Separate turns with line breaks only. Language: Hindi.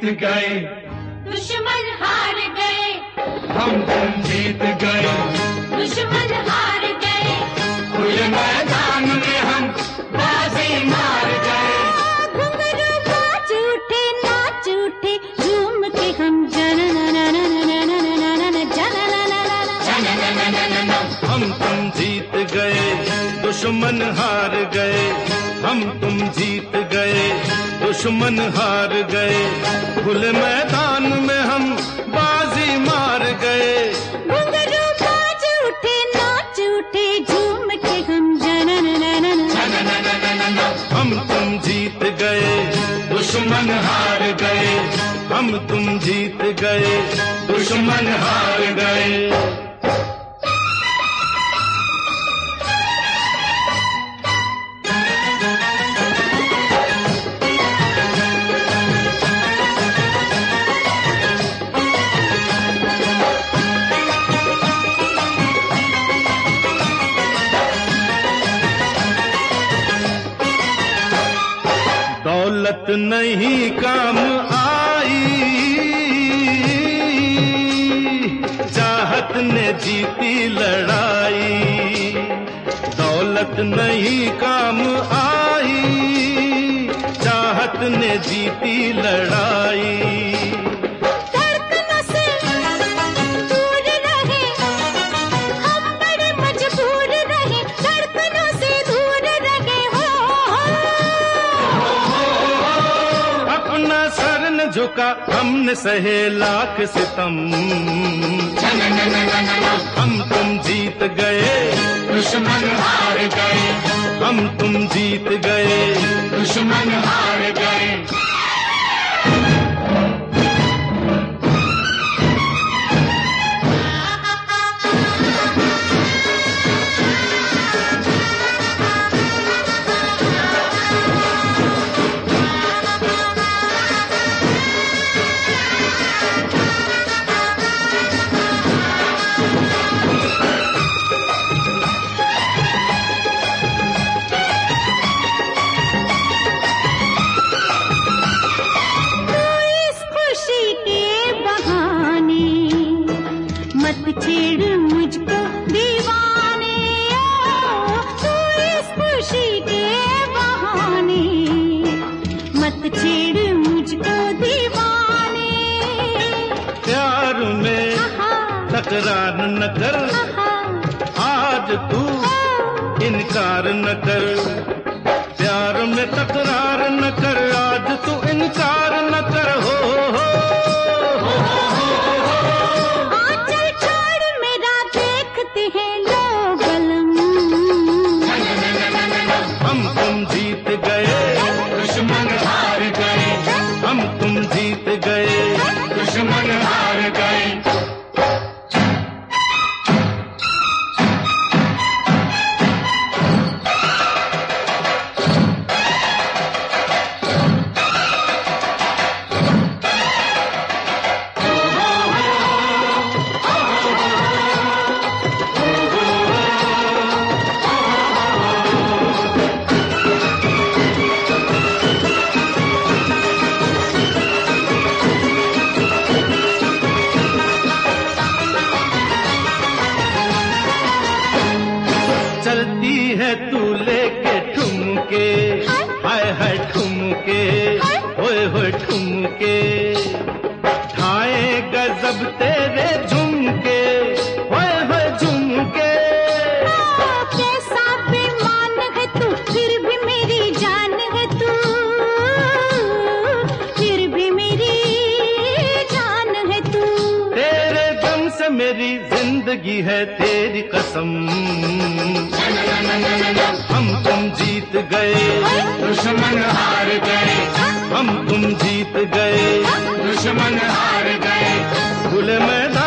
गए,
दुश्मन हार गए,
हम तुम जीत गए,
दुश्मन हार गए,
खुले मैदान में हम बाजी मार गए।
घुंघरू नाच उठे झूम के हम
हम तुम जीत गए, दुश्मन हार गए, हम तुम जीत गए, दुश्मन हार गए, खुले मैदान में हम बाजी मार गए।
घुंघरू नाच उठे झूम के हम
हम तुम जीत गए, दुश्मन हार गए, हम तुम जीत गए, दुश्मन हार गए। दौलत नहीं काम आई, चाहत ने जीती लड़ाई। दौलत नहीं काम आई, चाहत ने जीती लड़ाई। झुका हमने सहे लाख सितम, हम तुम जीत गए,
दुश्मन हार गए,
हम तुम जीत गए,
दुश्मन हार गए।
छेड़ मुझको दीवाने, तू इस खुशी के बहाने मत छेड़ मुझको दीवाने।
प्यार में तकरार न कर, आज तू इनकार न कर। प्यार में तकरार न कर, आज तू इनकार न कर। हो हम तुम जीत गए,
दुश्मन हार गए,
हम तुम जीत गए,
दुश्मन हार गए।
चलती है तू लेके ठुमके, हाय हाय ठुमके, होए होए ठुमके, ढाए गजब तेरे झुमके, होए होए झुमके।
कैसा बेईमान है तू, फिर भी मेरी जान है तू, फिर भी मेरी जान है तू।
तेरे दम से मेरी जिंदगी है तेरी कसम, हम तुम जीत गए,
दुश्मन हार गए,
हम तुम जीत गए,
दुश्मन हार गए।
खुले मैदान